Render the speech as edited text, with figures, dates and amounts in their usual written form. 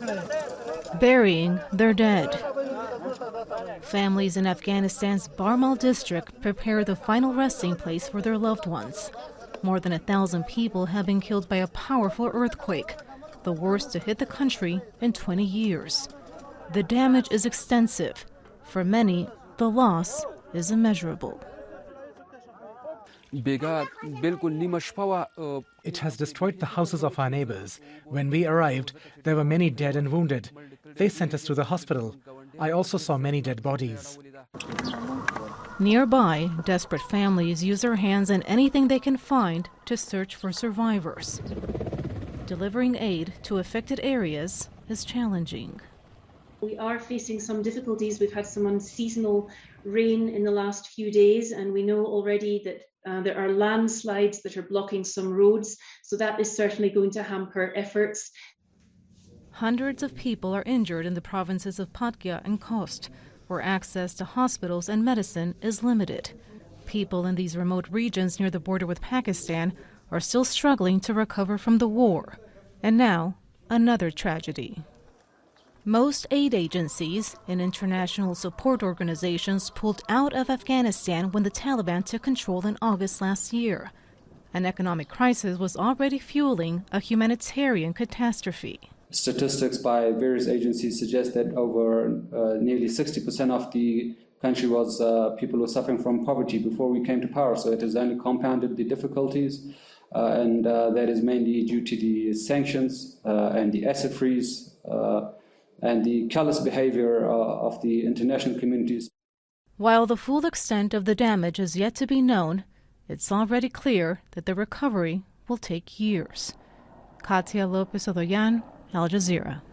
burying their dead. Families in Afghanistan's Barmal district prepare the final resting place for their loved ones. More than 1,000 people have been killed by a powerful earthquake, the worst to hit the country in 20 years. The damage is extensive. For many, the loss is immeasurable. It has destroyed the houses of our neighbors. When we arrived, there were many dead and wounded. They sent us to the hospital. I also saw many dead bodies. Nearby, desperate families use their hands and anything they can find to search for survivors. Delivering aid to affected areas is challenging. We are facing some difficulties. We've had some unseasonal rain in the last few days, and we know already that there are landslides that are blocking some roads, so that is certainly going to hamper efforts. Hundreds of people are injured in the provinces of Patkia and Khost, where access to hospitals and medicine is limited. People in these remote regions near the border with Pakistan are still struggling to recover from the war. And now, another tragedy. Most aid agencies and international support organizations pulled out of Afghanistan when the Taliban took control in August last year. An economic crisis was already fueling a humanitarian catastrophe. Statistics by various agencies suggest that over nearly 60% of the country was people who were suffering from poverty before we came to power. So it has only compounded the difficulties, and that is mainly due to the sanctions and the asset freeze and the callous behavior of the international communities. While the full extent of the damage is yet to be known, it's already clear that the recovery will take years. Katia Lopez Odoyan, Al Jazeera.